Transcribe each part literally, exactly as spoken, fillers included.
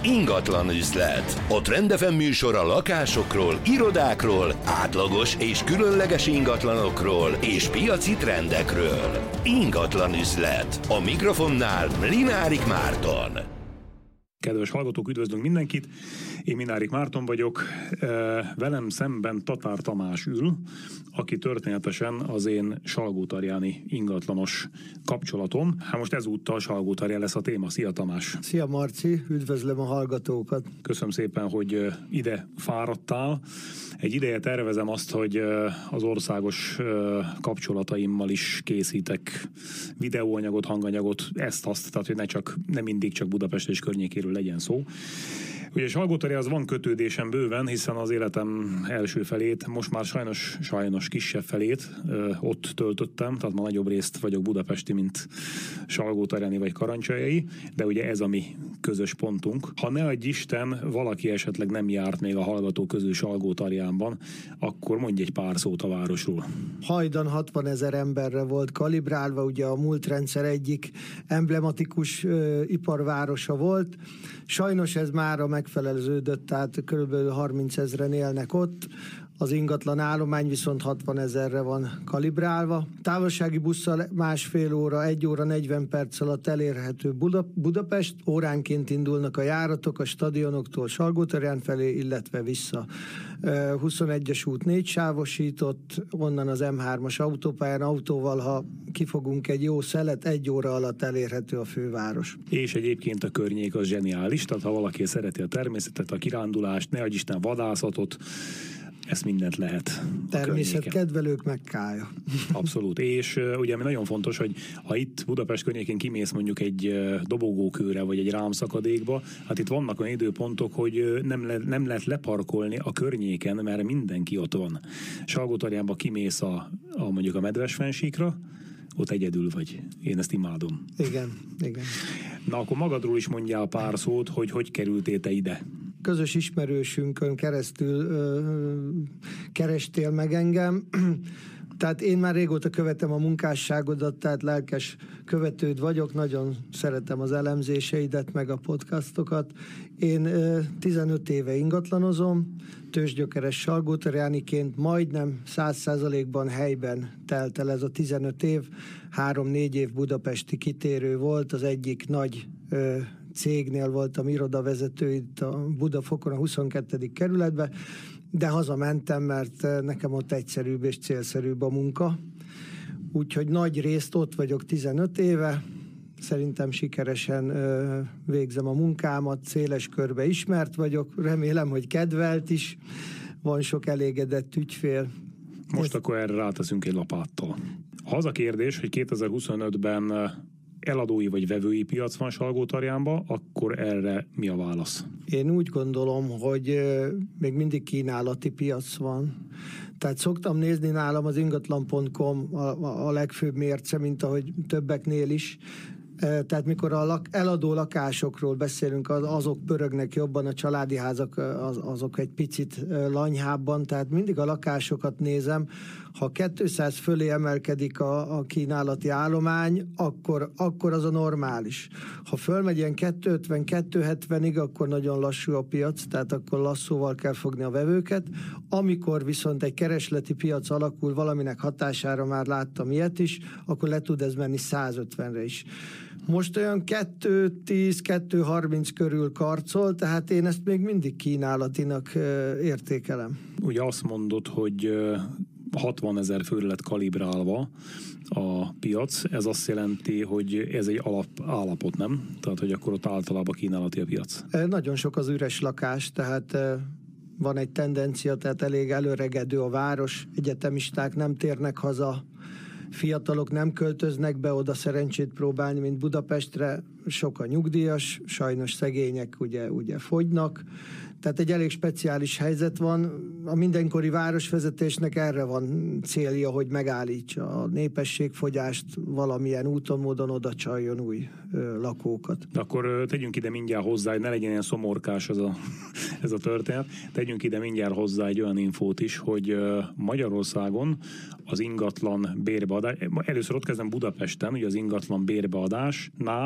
Ingatlan üzlet. A Trend ef em műsor a lakásokról, irodákról, átlagos és különleges ingatlanokról és piaci trendekről. Ingatlan üzlet. A mikrofonnál Minárik Márton. Kedves hallgatók, üdvözlünk mindenkit! Én Minárik Márton vagyok. Velem szemben Tatár Tamás ül, aki történetesen az én salgótarjáni ingatlanos kapcsolatom. Hát most ezúttal Salgótarján lesz a téma. Szia Tamás! Szia Marci, üdvözlöm a hallgatókat! Köszönöm szépen, hogy ide fáradtál. Egy ideje tervezem azt, hogy az országos kapcsolataimmal is készítek videóanyagot, hanganyagot, ezt-azt, tehát hogy ne, csak, ne mindig csak Budapest és környékéről legyen szó. Ugye Salgótarjánhoz van kötődésem bőven, hiszen az életem első felét, most már sajnos, sajnos kisebb felét ö, ott töltöttem, tehát ma nagyobb részt vagyok budapesti, mint salgótarjáni vagy karancsájai, de ugye ez a mi közös pontunk. Ha ne adj Isten, valaki esetleg nem járt még a hallgató közül Salgótarjánban, akkor mondj egy pár szót a városról. Hajdan hatvanezer emberre volt kalibrálva, ugye a múlt rendszer egyik emblematikus ö, iparvárosa volt. Sajnos ez mára megfelelőződött, tehát kb. harmincezren élnek ott, az ingatlan állomány viszont hatvanezerre van kalibrálva. Távolsági busszal másfél óra, egy óra negyven perc alatt elérhető Buda- Budapest, óránként indulnak a járatok a stadionoktól Salgótarján felé, illetve vissza. huszonegyes út négy sávosított, onnan az em hármas autópályán autóval, ha kifogunk egy jó szelet, egy óra alatt elérhető a főváros. És egyébként a környék az zseniális, tehát ha valaki szereti a természetet, a kirándulást, ne adj Isten vadászatot, ezt mindent lehet. Természetkedvelők Mekkája. Abszolút. És uh, ugye ami nagyon fontos, hogy ha itt Budapest környékén kimész mondjuk egy uh, dobogókőre, vagy egy rámszakadékba, hát itt vannak olyan időpontok, hogy uh, nem, le, nem lehet leparkolni a környéken, mert mindenki ott van. Salgótarjánba kimész a, a mondjuk a Medvesfennsíkra, ott egyedül vagy. Én ezt imádom. Igen, igen. Na akkor magadról is mondjál pár szót, hogy hogy kerültél te ide? Közös ismerősünkön keresztül ö, kerestél meg engem. Tehát én már régóta követem a munkásságodat, tehát lelkes követőd vagyok, nagyon szeretem az elemzéseidet, meg a podcastokat. Én ö, tizenöt éve ingatlanozom, tőzsgyökeres salgótarjániként, majdnem száz százalékban helyben telt el ez a tizenöt év, három-négy év budapesti kitérő volt, az egyik nagy ö, cégnél voltam irodavezető itt a Budafokon, a huszonkettedik kerületben, de hazamentem, mert nekem ott egyszerűbb és célszerűbb a munka. Úgyhogy nagy részt ott vagyok tizenöt éve, szerintem sikeresen ö, végzem a munkámat, széles körbe ismert vagyok, remélem, hogy kedvelt is, van sok elégedett ügyfél. Most Ez... akkor erre ráteszünk egy lapáttal. Ha az a kérdés, hogy kétezer-huszonötben eladói vagy vevői piac van Salgótarjánban, akkor erre mi a válasz? Én úgy gondolom, hogy még mindig kínálati piac van. Tehát szoktam nézni nálam az ingatlan pont com a, a legfőbb mérce, mint ahogy többeknél is. Tehát mikor a lak, eladó lakásokról beszélünk, az, azok pörögnek jobban, a családi házak az, azok egy picit lanyhábban, tehát mindig a lakásokat nézem. Ha kétszáz fölé emelkedik a, a kínálati állomány, akkor, akkor az a normális. Ha fölmegy ilyen kétszázötven kétszázhetvenig, akkor nagyon lassú a piac, tehát akkor lasszóval kell fogni a vevőket. Amikor viszont egy keresleti piac alakul, valaminek hatására már láttam ilyet is, akkor le tud ez menni százötvenre is. Most olyan kétszáztíz kétszázharminc körül karcol, tehát én ezt még mindig kínálatinak értékelem. Ugye azt mondod, hogy hatvanezer főre lett kalibrálva a piac, ez azt jelenti, hogy ez egy alap állapot, nem? Tehát, hogy akkor ott általában kínálati a piac. Nagyon sok az üres lakás, tehát van egy tendencia, tehát elég előregedő a város, egyetemisták nem térnek haza, fiatalok nem költöznek be oda szerencsét próbálni, mint Budapestre, sok a nyugdíjas, sajnos szegények ugye, ugye fogynak, tehát egy elég speciális helyzet van. A mindenkori városvezetésnek erre van célja, hogy megállítsa a népességfogyást, valamilyen úton, módon oda csaljon új ö, lakókat. De akkor tegyünk ide mindjárt hozzá, hogy ne legyen ilyen szomorkás ez a, ez a történet, tegyünk ide mindjárt hozzá egy olyan infót is, hogy Magyarországon az ingatlan bérbeadás, először ott kezdem Budapesten, ugye az ingatlan bérbeadásnál most ott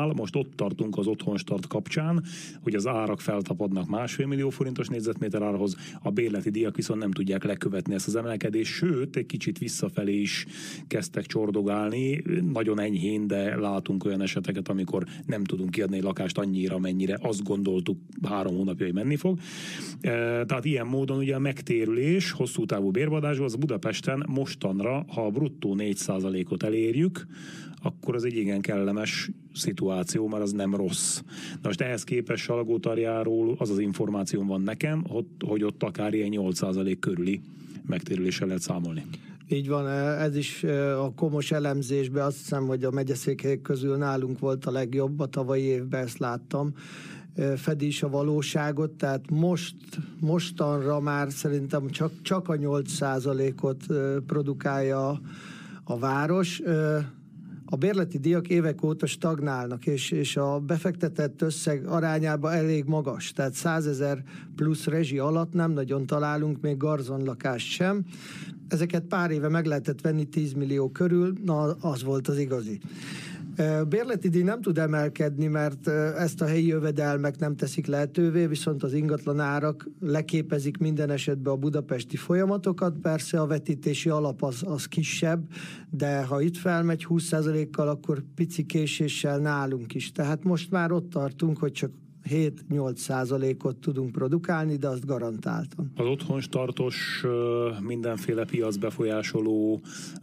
ott tartunk az otthonstart kapcsán, hogy az árak feltapadnak másfél millió forintos négyzetméter árhoz, a bérleti díjak viszont nem tudják lekövetni ezt az emelkedést, sőt, egy kicsit visszafelé is kezdtek csordogálni, nagyon enyhén, de látunk olyan eseteket, amikor nem tudunk kiadni egy lakást annyira, mennyire azt gondoltuk három hónapja, hogy menni fog. Tehát ilyen módon ugye a megtérülés hosszú távú bérbadásban az Budapesten mostanra, ha a bruttó négy százalékot elérjük, akkor az egy igen kellemes szituáció, mert az nem rossz. Na most ehhez képest Salgótarjáról az az információm van nekem, hogy ott akár ilyen nyolc százalék körüli megtérüléssel lehet számolni. Így van, ez is a komos elemzésben azt hiszem, hogy a megyeszékhelyek közül nálunk volt a legjobb, a tavalyi évben ezt láttam, fedi is a valóságot, tehát most, mostanra már szerintem csak, csak a nyolc százalékot produkálja a város. A bérleti díjak évek óta stagnálnak, és, és a befektetett összeg arányában elég magas, tehát százezer plusz rezsi alatt nem nagyon találunk még garzonlakást sem. Ezeket pár éve meg lehetett venni tíz millió körül, na az volt az igazi. Bérleti díj nem tud emelkedni, mert ezt a helyi jövedelmek nem teszik lehetővé, viszont az ingatlan árak leképezik minden esetben a budapesti folyamatokat. Persze a vetítési alap az, az kisebb, de ha itt felmegy húsz százalékkal, akkor pici késéssel nálunk is. Tehát most már ott tartunk, hogy csak hét-nyolc százalékot tudunk produkálni, de azt garantáltan. Az otthonstartos mindenféle piac befolyásoló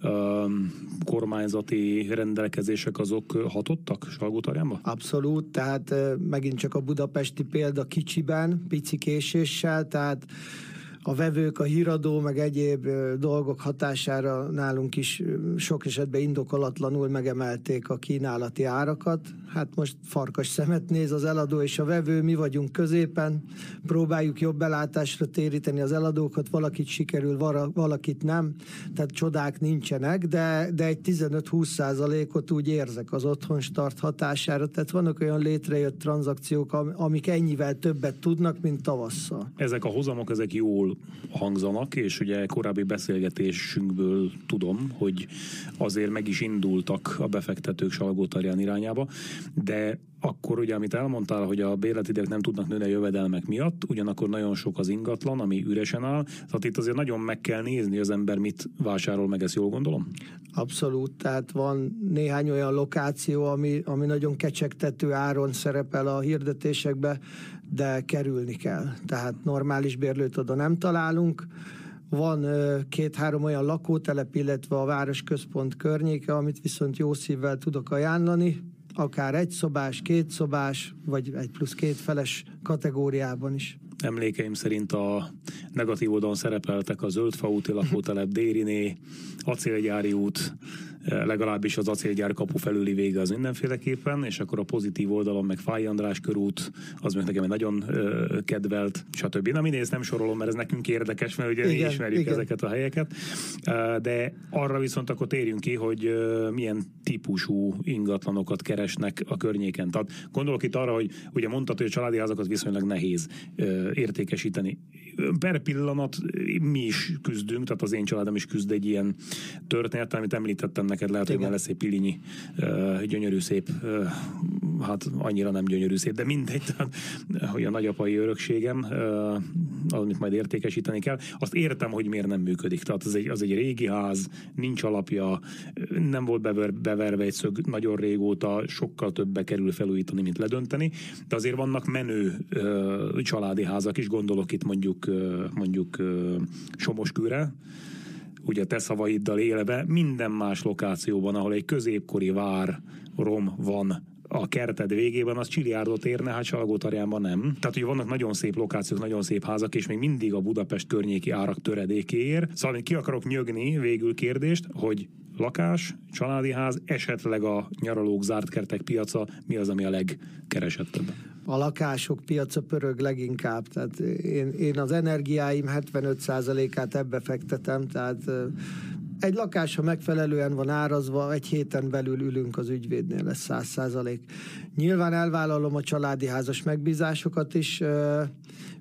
kormányzati rendelkezések azok hatottak Salgótarjánban? Abszolút, tehát megint csak a budapesti példa kicsiben, pici késéssel, tehát a vevők, a híradó, meg egyéb dolgok hatására nálunk is sok esetben indokolatlanul megemelték a kínálati árakat. Hát most farkas szemet néz az eladó és a vevő, mi vagyunk középen, próbáljuk jobb belátásra téríteni az eladókat, valakit sikerül, valakit nem, tehát csodák nincsenek, de, de egy tizenöt-húsz százalékot úgy érzek az otthonstart hatására, tehát vannak olyan létrejött tranzakciók, amik ennyivel többet tudnak, mint tavasszal. Ezek a hozamok, ezek jól hangzanak, és ugye korábbi beszélgetésünkből tudom, hogy azért meg is indultak a befektetők Salgótarján irányába, de akkor ugye, amit elmondtál, hogy a bérletidők nem tudnak nőni a jövedelmek miatt, ugyanakkor nagyon sok az ingatlan, ami üresen áll, tehát itt azért nagyon meg kell nézni, az ember mit vásárol meg, ezt jól gondolom? Abszolút, tehát van néhány olyan lokáció, ami, ami nagyon kecsegtető áron szerepel a hirdetésekbe, de kerülni kell. Tehát normális bérlőt oda nem találunk. Van két-három olyan lakótelep, illetve a városközpont környéke, amit viszont jó szívvel tudok ajánlani, akár egy szobás, két szobás, vagy egy plusz két feles kategóriában is. Emlékeim szerint a negatív oldalon szerepeltek a Zöldfa úti lakótelep, Dériné, Acélgyári út, legalábbis az acélgyár kapu felüli vége az mindenféleképpen, és akkor a pozitív oldalon meg Fáy András körút, az meg nekem egy nagyon ö, kedvelt, stb. Na mindegy, ezt nem sorolom, mert ez nekünk érdekes, mert ugye igen, mi ismerjük igen. ezeket a helyeket, de arra viszont akkor térjünk ki, hogy milyen típusú ingatlanokat keresnek a környéken. Tehát gondolok itt arra, hogy ugye mondtad, hogy a családi házakat viszonylag nehéz értékesíteni. Per pillanat mi is küzdünk, tehát az én családom is küzd egy ilyen történet, amit említettem neked, lehet, hogy lesz egy Pilinyi uh, gyönyörű szép, uh, hát annyira nem gyönyörű szép, de mindegy, tehát, hogy a nagyapai örökségem, uh, amit majd értékesíteni kell, azt értem, hogy miért nem működik. Tehát az egy, az egy régi ház, nincs alapja, nem volt bever, beverve egy szög nagyon régóta, sokkal többbe kerül felújítani, mint ledönteni, de azért vannak menő uh, családi házak is, gondolok itt mondjuk, uh, mondjuk uh, Somoskőre, ugye te szavaiddal élve, minden más lokációban, ahol egy középkori vár, rom van a kerted végében, az csiliárdot érne, hát Salgótarjánban nem. Tehát, hogy vannak nagyon szép lokációk, nagyon szép házak, és még mindig a Budapest környéki árak töredékéért. Szóval ki akarok nyögni végül kérdést, hogy lakás, családi ház, esetleg a nyaralók, zárt kertek piaca, mi az, ami a legkeresettebb? A lakások piaca pörög leginkább, tehát én, én az energiáim hetvenöt százalékát ebbe fektetem, tehát egy lakás, ha megfelelően van árazva, egy héten belül ülünk az ügyvédnél, lesz száz százalék. Nyilván elvállalom a családi házas megbízásokat is,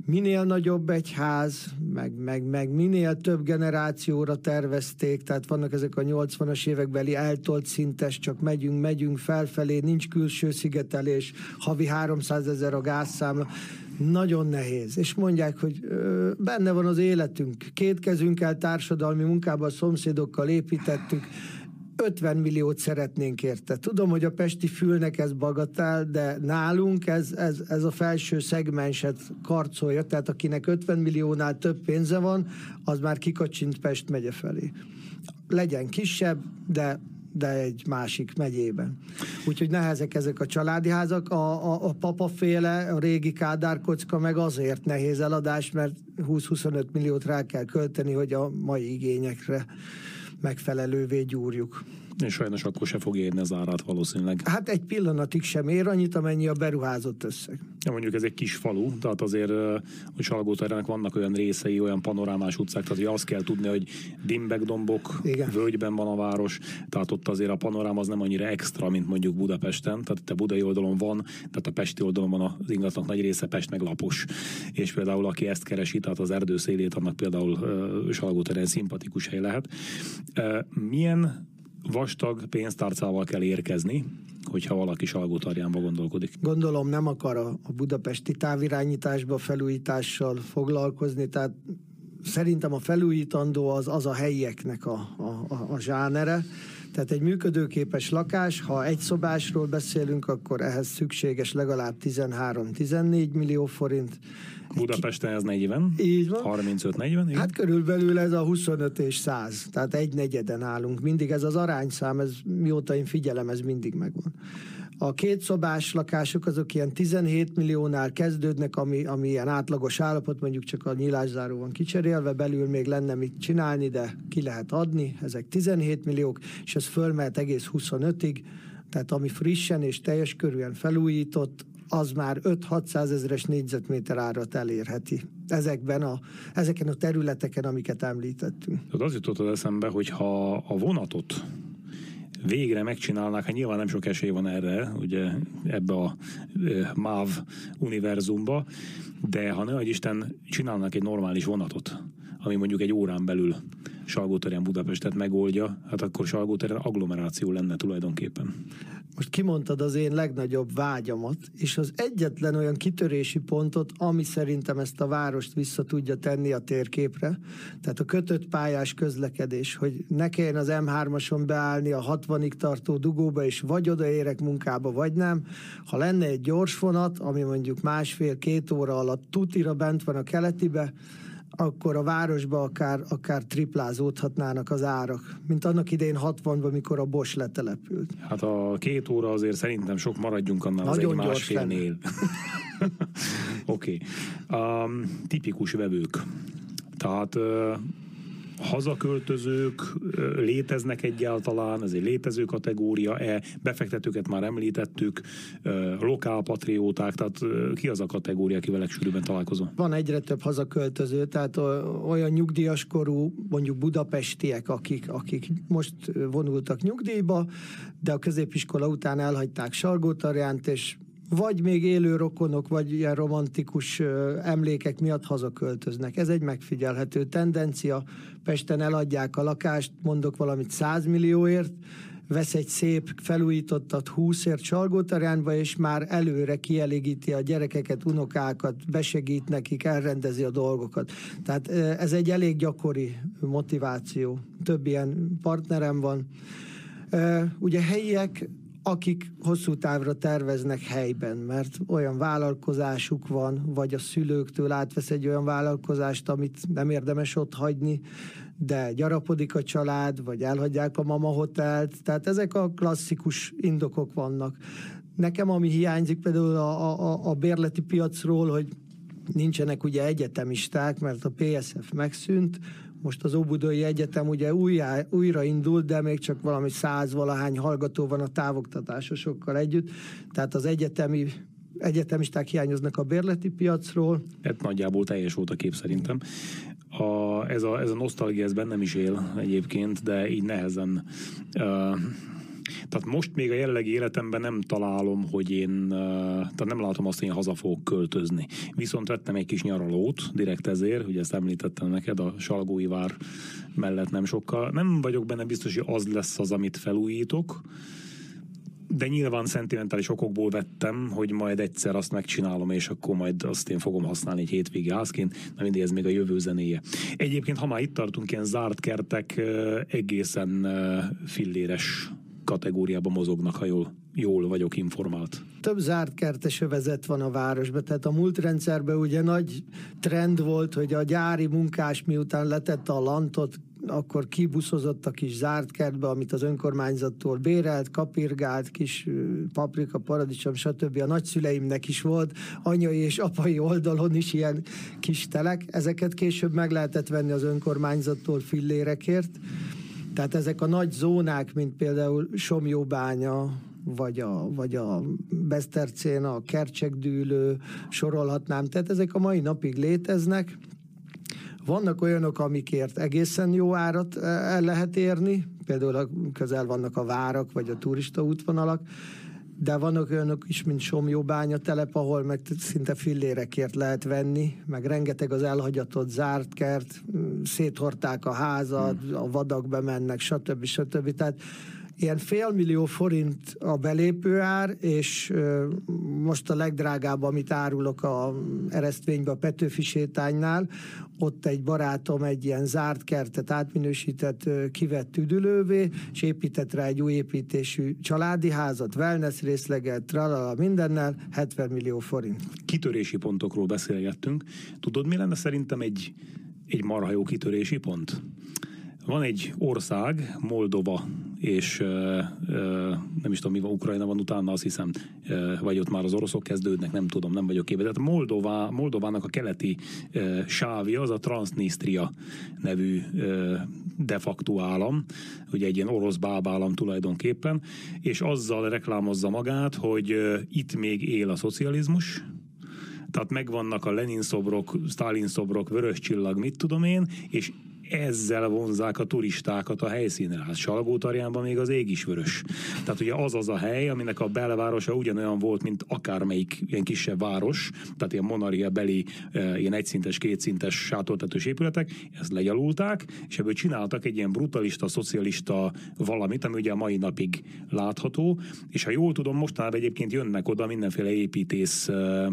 minél nagyobb egy ház, meg, meg, meg minél több generációra tervezték, tehát vannak ezek a nyolcvanas évekbeli eltolt szintes, csak megyünk, megyünk felfelé, nincs külső szigetelés, havi háromszázezer a gázszámla. Nagyon nehéz. És mondják, hogy ö, benne van az életünk. Két kezünkkel társadalmi munkában a szomszédokkal építettük, ötven milliót szeretnénk érte. Tudom, hogy a pesti fülnek ez bagatell, de nálunk ez, ez, ez a felső szegmenset karcolja, tehát akinek ötven milliónál több pénze van, az már kikacsint Pest megye felé. Legyen kisebb, de de egy másik megyében. Úgyhogy nehezek ezek a családi házak. A, a, a papaféle, a régi Kádár kocka meg azért nehéz eladás, mert húsz-huszonöt milliót rá kell költeni, hogy a mai igényekre megfelelővé gyúrjuk. És sajnos akkor se fog érni az árát valószínűleg. Hát egy pillanatig sem ér annyit, amennyi a beruházott összeg. Ja, mondjuk ez egy kis falu, tehát azért, hogy Salgótarjának vannak olyan részei, olyan panorámás utcák, tehát hogy azt kell tudni, hogy dimbek-dombok, igen, völgyben van a város, tehát ott azért a panorám az nem annyira extra, mint mondjuk Budapesten, tehát itt a budai oldalon van, tehát a pesti oldalon van az ingatlanak nagy része, Pest meg lapos. És például aki ezt keresi, tehát az erdő szélét, annak például uh, Salgótarján szimpatikus hely lehet. Uh, milyen vastag pénztárcával kell érkezni, hogyha valaki Salgótarjánba gondolkodik? Gondolom nem akar a, a budapesti távirányításba felújítással foglalkozni, tehát szerintem a felújítandó az, az a helyieknek a, a, a, a zsánere. Tehát egy működőképes lakás, ha egy szobásról beszélünk, akkor ehhez szükséges legalább tizenhárom-tizennégy millió forint. Budapesten ez negyven? Így van. harmincöt-negyven? Igen? Hát körülbelül ez a huszonöt és száz, tehát egy negyeden állunk. Mindig ez az arányszám, ez mióta én figyelem, ez mindig megvan. A kétszobás lakások azok ilyen tizenhét milliónál kezdődnek, ami, ami ilyen átlagos állapot, mondjuk csak a nyilászáró van kicserélve, belül még lenne mit csinálni, de ki lehet adni, ezek tizenhét milliók, és ez fölmehet egész huszonötig, tehát ami frissen és teljes körűen felújított, az már öt-hatszázezeres négyzetméter árat elérheti. Ezekben a, ezeken a területeken, amiket említettünk. Az jutott az eszembe, hogy ha a vonatot végre megcsinálnák, hát nyilván nem sok esély van erre, ugye ebbe a e, MÁV univerzumba, de ha ne adj Isten, csinálnak egy normális vonatot, ami mondjuk egy órán belül Salgótarján Budapestet megoldja, hát akkor Salgótarján agglomeráció lenne tulajdonképpen. Most kimondtad az én legnagyobb vágyamat, és az egyetlen olyan kitörési pontot, ami szerintem ezt a várost vissza tudja tenni a térképre, tehát a kötött pályás közlekedés, hogy ne kelljen az em hármason beállni a hatvanig tartó dugóba, és vagy odaérek munkába, vagy nem. Ha lenne egy gyors vonat, ami mondjuk másfél-két óra alatt tutira bent van a keletibe, akkor a városba akár, akár triplázódhatnának az árak, mint annak idején hatvanban, mikor a Bosch letelepült. Hát a két óra azért szerintem sok, maradjunk annál az egy másfélnél. Oké. Okay. Um, tipikus vevők. Tehát uh, hazaköltözők léteznek egyáltalán, ez egy létező kategória-e, befektetőket már említettük, lokálpatrióták, tehát ki az a kategória, akivel legsűrűbben találkozom? Van egyre több hazaköltöző, tehát olyan nyugdíjas korú, mondjuk budapestiek, akik, akik most vonultak nyugdíjba, de a középiskola után elhagyták Salgótarjánt, és vagy még élő rokonok, vagy ilyen romantikus emlékek miatt hazaköltöznek. Ez egy megfigyelhető tendencia. Pesten eladják a lakást, mondok valamit száz millióért, vesz egy szép felújítottat húszért Salgótarjánba, és már előre kielégíti a gyerekeket, unokákat, besegít nekik, elrendezi a dolgokat. Tehát ez egy elég gyakori motiváció. Több ilyen partnerem van. Ugye helyiek, akik hosszú távra terveznek helyben, mert olyan vállalkozásuk van, vagy a szülőktől átvesz egy olyan vállalkozást, amit nem érdemes ott hagyni, de gyarapodik a család, vagy elhagyják a mama hotelt, tehát ezek a klasszikus indokok vannak. Nekem ami hiányzik például a, a, a bérleti piacról, hogy nincsenek ugye egyetemisták, mert a pé es ef megszűnt, most az Óbudai Egyetem ugye újjá, újra indult, de még csak valami százvalahány hallgató van a távoktatásosokkal együtt, tehát az egyetemi egyetemisták hiányoznak a bérleti piacról. Hát nagyjából teljes volt a kép szerintem. A, ez, a, ez a nosztalgia, ez bennem is él egyébként, de így nehezen... Uh, Tehát most még a jellegi életemben nem találom, hogy én, tehát nem látom azt, hogy én haza fogok költözni. Viszont vettem egy kis nyaralót, direkt ezért, hogy ezt említettem neked, a Salgói vár mellett nem sokkal. Nem vagyok benne biztos, hogy az lesz az, amit felújítok, de nyilván szentimentális okokból vettem, hogy majd egyszer azt megcsinálom, és akkor majd azt én fogom használni egy hétvégi házként, na mindig ez még a jövő zenéje. Egyébként, ha már itt tartunk, ilyen zárt kertek egészen filléres kategóriában mozognak, ha jól, jól vagyok informált. Több zárt kertes övezet van a városban, tehát a múlt rendszerben ugye nagy trend volt, hogy a gyári munkás miután letette a lantot, akkor kibuszozott a kis zárt kertbe, amit az önkormányzattól bérelt, kapirgált, kis paprika, paradicsom, stb. A nagyszüleimnek is volt, anyai és apai oldalon is ilyen kis telek. Ezeket később meg lehetett venni az önkormányzattól fillérekért. Tehát ezek a nagy zónák, mint például Somjóbánya, vagy a, vagy a Besztercén, a Kercsekdűlő, sorolhatnám. Tehát ezek a mai napig léteznek. Vannak olyanok, amikért egészen jó árat el lehet érni, például közel vannak a várak, vagy a turista útvonalak, de vannak olyanok is, mint Somjóbánya telep, ahol meg szinte fillérekért lehet venni, meg rengeteg az elhagyatott zárt kert, széthorták a házat, a vadak bemennek, stb. stb. Tehát ilyen félmillió forint a belépőár, és most a legdrágább, amit árulok a Eresztvénybe, a Petőfi sétánynál, ott egy barátom egy ilyen zárt kertet átminősített, kivett üdülővé, és épített rá egy új építésű családi házat, wellness részleget, tralala, mindennel, hetven millió forint. Kitörési pontokról beszélgettünk. Tudod, mi lenne szerintem egy, egy marha jó kitörési pont? Van egy ország, Moldova, és uh, uh, nem is tudom, mi van, Ukrajna van utána, azt hiszem, uh, vagy ott már az oroszok kezdődnek, nem tudom, nem vagyok képben. Tehát Moldova, Moldovának a keleti uh, sávja, az a Transnistria nevű uh, de facto állam, ugye egy ilyen orosz bábállam tulajdonképpen, és azzal reklámozza magát, hogy uh, itt még él a szocializmus, tehát megvannak a Lenin szobrok, Sztálin szobrok, vörös csillag, mit tudom én, és ezzel vonzák a turistákat a helyszínre. Hát Salgótarjánban még az ég is vörös. Tehát ugye az az a hely, aminek a belvárosa ugyanolyan volt, mint akármelyik ilyen kisebb város, tehát ilyen Monaria beli, ilyen egyszintes, kétszintes sátortetős épületek, ezt legyalulták, és ebből csináltak egy ilyen brutalista, szocialista valamit, ami ugye a mai napig látható, és ha jól tudom, mostanában egyébként jönnek oda mindenféle építész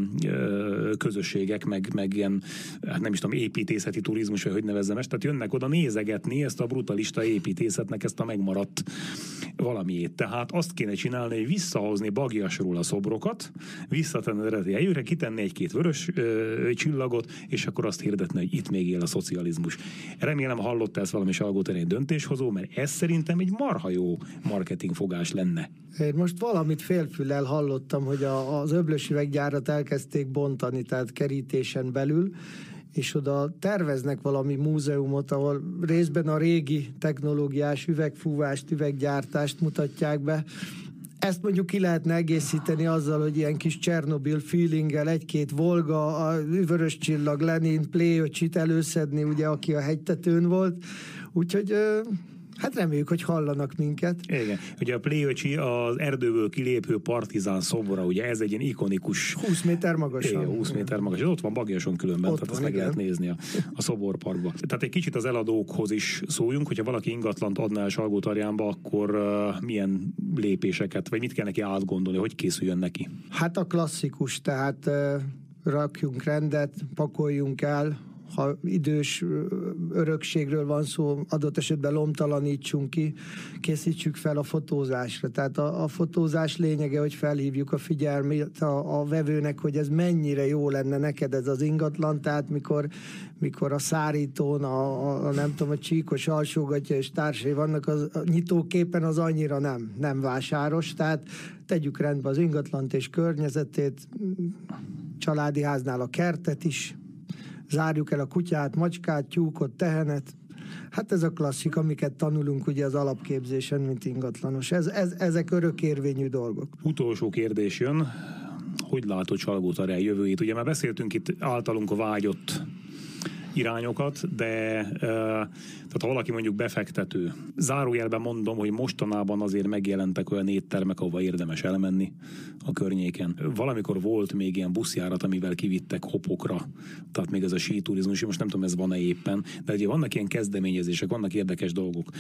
közösségek, meg, meg ilyen, nem is tudom, építészeti turizmus, vagy hogy nevezzem ezt, tehát jönnek oda nézegetni ezt a brutalista építészetnek ezt a megmaradt valamiét. Tehát azt kéne csinálni, hogy visszahozni Bagyasról a szobrokat, visszatenni az eredeti helyükre, kitenni egy-két vörös ö, csillagot, és akkor azt hirdetni, hogy itt még él a szocializmus. Remélem hallotta ezt valami Salgótarján döntéshozó, mert ez szerintem egy marha jó marketingfogás lenne. Én most valamit félfüllel hallottam, hogy a, az öblös üveggyárat elkezdték bontani, tehát kerítésen belül, és oda terveznek valami múzeumot, ahol részben a régi technológiás üvegfúvást, üveggyártást mutatják be. Ezt mondjuk ki lehetne egészíteni azzal, hogy ilyen kis Csernobil feelinggel egy-két Volga, a vörös csillag, Lenin, Pléöcsit előszedni, ugye, aki a hegytetőn volt. Úgyhogy... Hát reméljük, hogy hallanak minket. Igen. Ugye a Pléöcsi az erdőből kilépő partizán szobora, ugye ez egy ilyen ikonikus... húsz méter magasan. Igen, húsz méter magas. Ott van Bagyason különben, ott tehát van, ezt meg igen. lehet nézni a, a szoborparkba. Tehát egy kicsit az eladókhoz is szóljunk, hogyha valaki ingatlant adná el Salgótarjánba, akkor uh, milyen lépéseket, vagy mit kell neki átgondolni, hogy készüljön neki? Hát a klasszikus, tehát uh, rakjunk rendet, pakoljunk el, ha idős örökségről van szó, adott esetben lomtalanítsunk ki, készítsük fel a fotózásra. Tehát a, a fotózás lényege, hogy felhívjuk a figyelmét a, a vevőnek, hogy ez mennyire jó lenne neked ez az ingatlan, tehát mikor, mikor a szárítón, a, a, a nem tudom, a csíkos alsógatja és társai vannak, az, a nyitóképen az annyira nem, nem vásáros, tehát tegyük rendbe az ingatlant és környezetét, családi háznál a kertet is, zárjuk el a kutyát, macskát, tyúkot, tehenet. Hát ez a klasszik, amiket tanulunk ugye az alapképzésen, mint ingatlanos. Ez, ez, ezek örökérvényű dolgok. Utolsó kérdés jön. Hogy látod Salgótarján jövőjét? Ugye már beszéltünk itt általunk a vágyott irányokat, de tehát ha valaki mondjuk befektető, zárójelben mondom, hogy mostanában azért megjelentek olyan éttermek, ahova érdemes elmenni a környéken. Valamikor volt még ilyen buszjárat, amivel kivittek hopokra, tehát még ez a síturizmus, most nem tudom, ez van-e éppen, de ugye vannak ilyen kezdeményezések, vannak érdekes dolgok.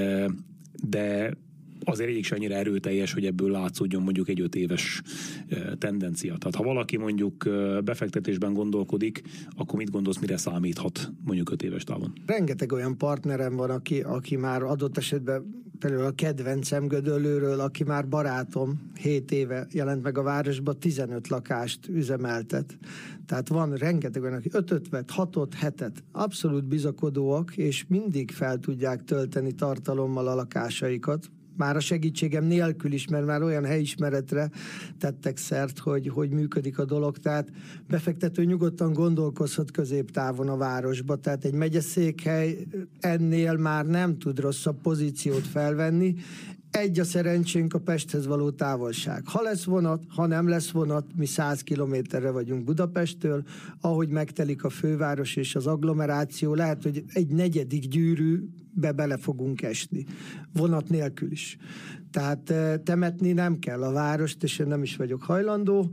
De azért egyik se annyira erőteljes, hogy ebből látszódjon mondjuk egy öt éves tendencia. Tehát ha valaki mondjuk befektetésben gondolkodik, akkor mit gondolsz, mire számíthat mondjuk öt éves távon? Rengeteg olyan partnerem van, aki, aki már adott esetben például a kedvencem Gödöllőről, aki már barátom, hét éve jelent meg a városba, tizenöt lakást üzemeltet. Tehát van rengeteg olyan, aki ötöt vett, hatot, hetet. Abszolút bizakodóak, és mindig fel tudják tölteni tartalommal a lakásaikat. Már a segítségem nélkül is, mert már olyan helyismeretre tettek szert, hogy, hogy működik a dolog. Tehát befektető nyugodtan gondolkozhat középtávon a városba. Tehát egy megyeszékhely ennél már nem tud rosszabb pozíciót felvenni. Egy a szerencsénk, a Pesthez való távolság. Ha lesz vonat, ha nem lesz vonat, mi száz kilométerre vagyunk Budapesttől, ahogy megtelik a főváros és az agglomeráció, lehet, hogy egy negyedik gyűrűbe bele fogunk esni. Vonat nélkül is. Tehát temetni nem kell a várost, és én nem is vagyok hajlandó.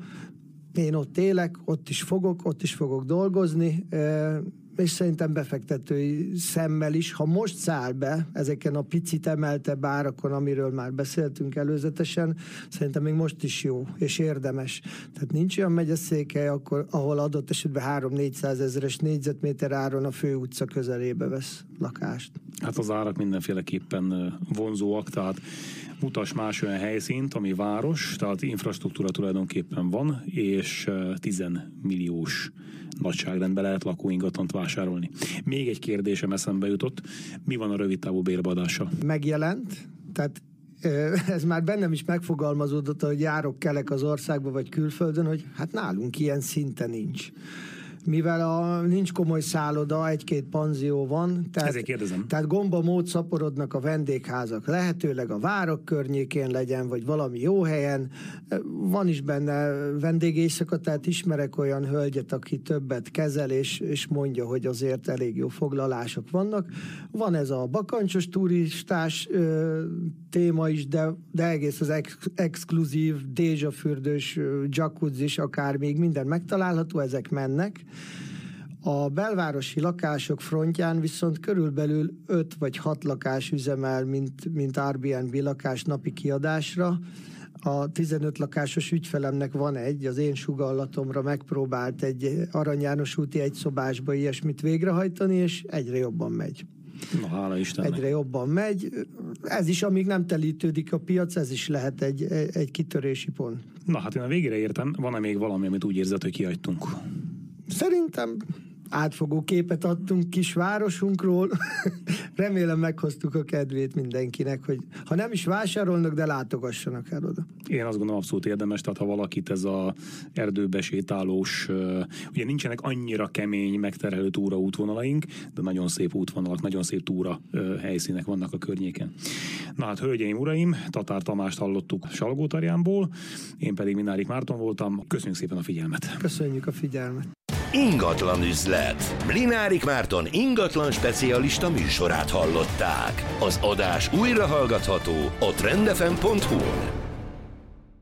Én ott élek, ott is fogok, ott is fogok dolgozni, és szerintem befektetői szemmel is, ha most száll be ezeken a picit emeltebb árakon, amiről már beszéltünk előzetesen, szerintem még most is jó, és érdemes. Tehát nincs olyan megyeszékhely, akkor, ahol adott esetben három-négyszáz ezeres négyzetméter áron a főutca közelébe vesz lakást. Hát az árak mindenféleképpen vonzóak, tehát mutass más olyan helyszínt, ami város, tehát infrastruktúra tulajdonképpen van, és tíz milliós nagyságrendben lehet lakóingatlant vásárolni. Még egy kérdésem eszembe jutott, mi van a rövidtávú bérbeadással? Megjelent, tehát ez már bennem is megfogalmazódott, hogy járok, kelek az országba vagy külföldön, hogy hát nálunk ilyen szinte nincs. Mivel a, nincs komoly szálloda, egy-két panzió van. Tehát, Ezért kérdezem. Tehát gomba mód szaporodnak a vendégházak. Lehetőleg a várak környékén legyen, vagy valami jó helyen. Van is benne vendégéjszaka, tehát ismerek olyan hölgyet, aki többet kezel, és, és mondja, hogy azért elég jó foglalások vannak. Van ez a bakancsos turistás ö, téma is, de, de egész az ex, exkluzív, dézsafürdős, jacuzzis, akár még minden megtalálható, ezek mennek. A belvárosi lakások frontján viszont körülbelül öt vagy hat lakás üzemel, mint, mint Airbnb lakás napi kiadásra. A tizenöt lakásos ügyfelemnek van egy, az én sugallatomra megpróbált egy Arany János úti egyszobásba ilyesmit végrehajtani, és egyre jobban megy. Na, hála Istennek. Egyre jobban megy. Ez is, amíg nem telítődik a piac, ez is lehet egy, egy kitörési pont. Na hát én a végére értem, van-e még valami, amit úgy érzed, hogy kihagytunk? Szerintem átfogó képet adtunk kisvárosunkról. Remélem meghoztuk a kedvét mindenkinek, hogy ha nem is vásárolnak, de látogassanak el oda. Én azt gondolom abszolút érdemes, tehát ha valakit ez a erdőbe sétálós, ugye nincsenek annyira kemény, megterhelő túra útvonalaink, de nagyon szép útvonalak, nagyon szép túra helyszínek vannak a környéken. Na hát, hölgyeim, uraim, Tatár Tamást hallottuk Salgótarjánból, én pedig Minárik Márton voltam. Köszönjük szépen a figyelmet. Köszönjük a figyelmet. Ingatlan üzlet. Mlinárik Márton ingatlan specialista műsorát hallották. Az adás újra hallgatható a trend f m pont hu-n.